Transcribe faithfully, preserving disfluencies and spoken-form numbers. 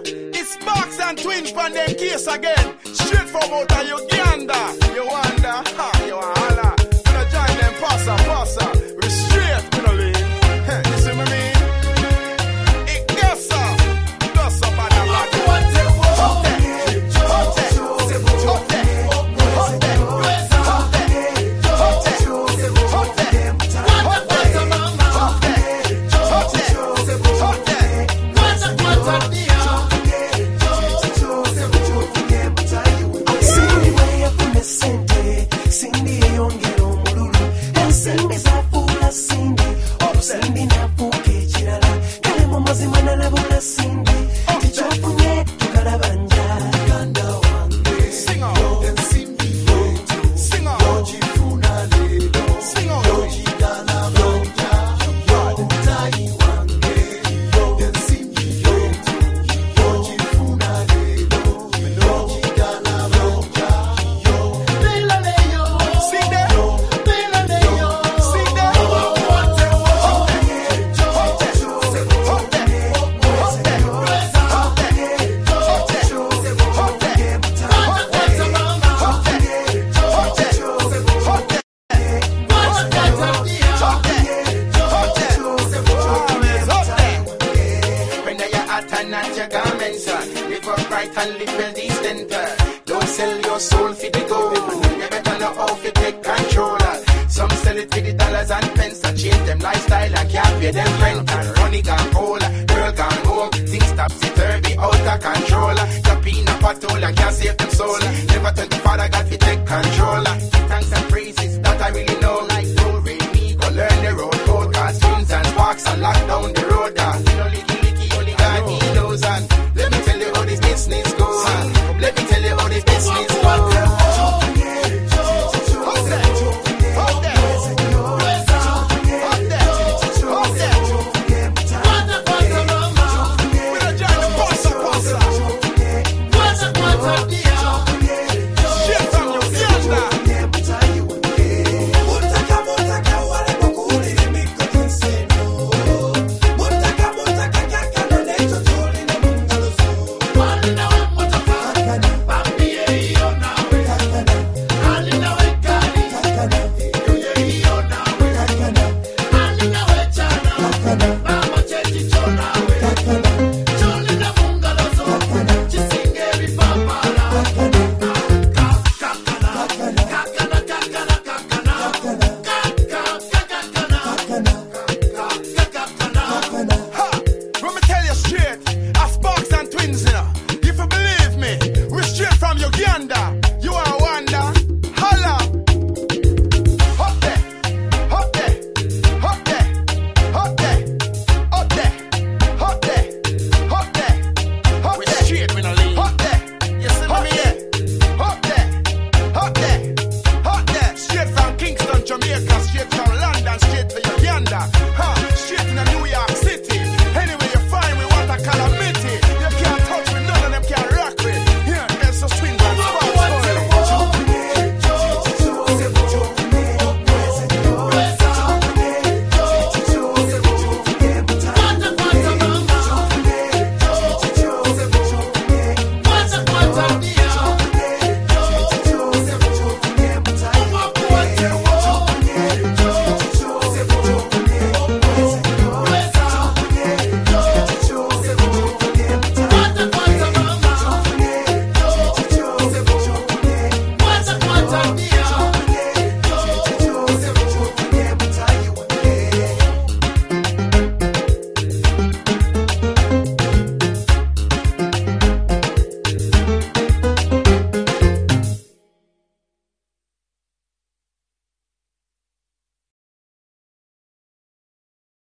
It's Box and Twins from them case again. Straight from out of Uganda. You wonder, ha, you holla. When I join them, passa, passa. We straight, you know, lean. Hey, you see me mean? It goes up. Goes up on the back. Hot it, hot it, hot it, hot it, hot it, hot it, hot it, hot it. Control, the peanut patola can't save them soul.